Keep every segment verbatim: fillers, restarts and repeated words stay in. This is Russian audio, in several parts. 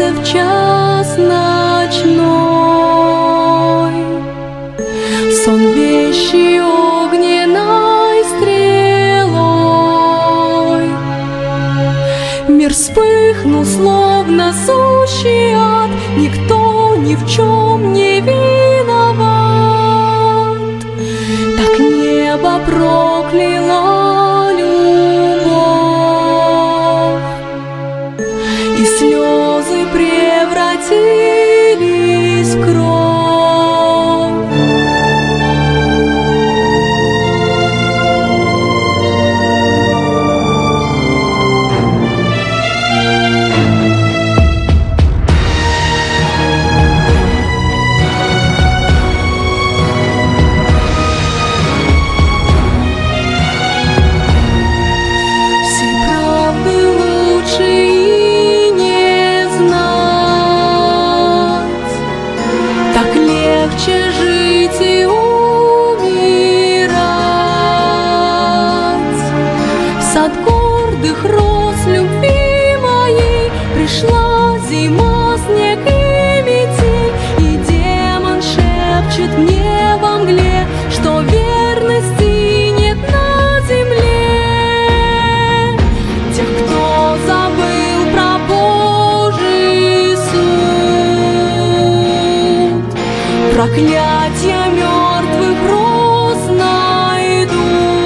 сердце в час ночной. Сон вещий огненной стрелой. Мир вспыхнул, словно сущий ад, никто ни в чем не виноват. Так небо прокляло любовь, и слезы превратились в кровь. Легче жить и умирать. В сад гордых роз любви моей пришла зима, снег и метель, и демон шепчет мне во мгле, что верности нет на земле. Тех, кто забыл про Божий суд, проклятья мертвых роз найдут.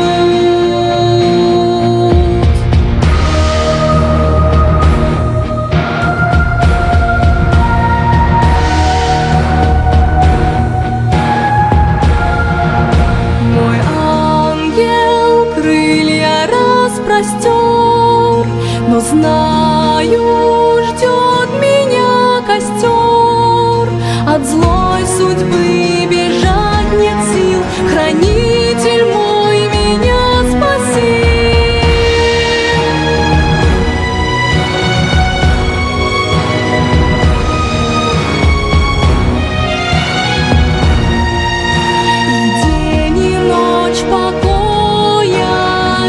Мой ангел крылья распростер, но знаю, ждет меня костер. От злой судьбы бежать нет сил, хранитель мой меня спаси. И день, и ночь покоя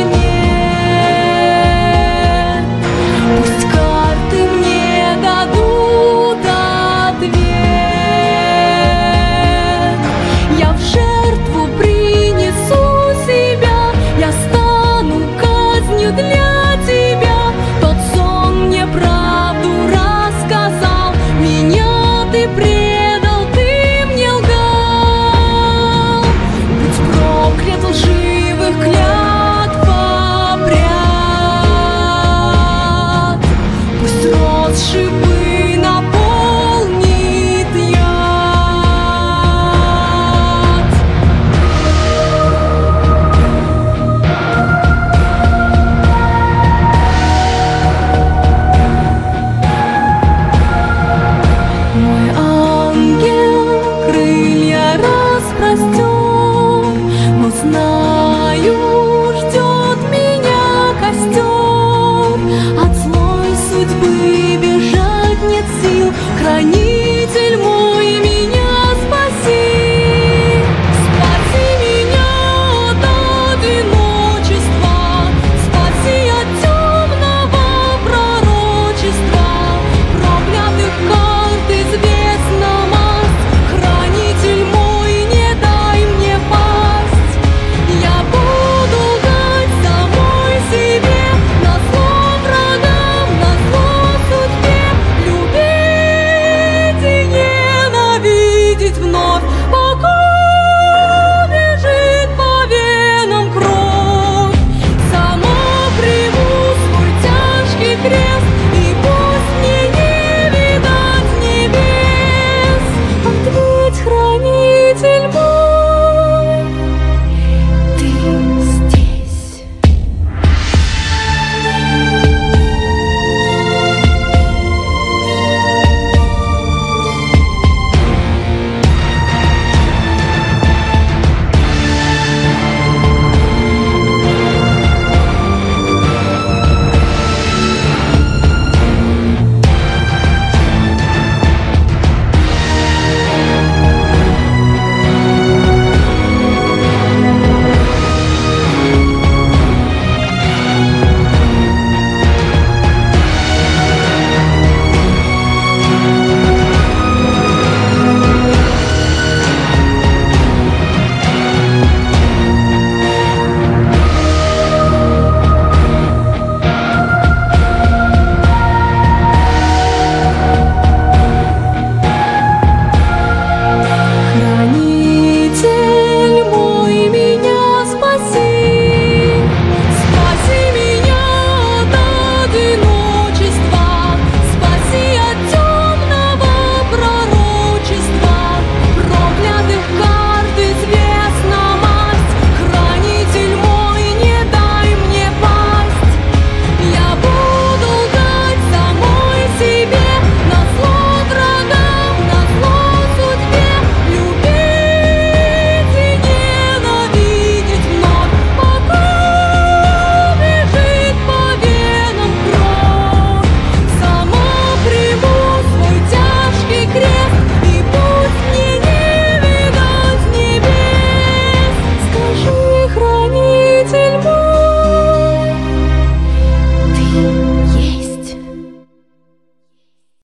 нет. Пусть карты мне дадут ответ. Я в жертву принесу себя, я стану казнью для тебя. Тот сон мне правду рассказал, меня ты предал, ты мне лгал. Будь проклят, лживых клятв обряд, пусть роз шипы наполнит яд. Мой ангел крылья распростер, но знаю, ждет меня костер. От злой судьбы бежать нет сил, храни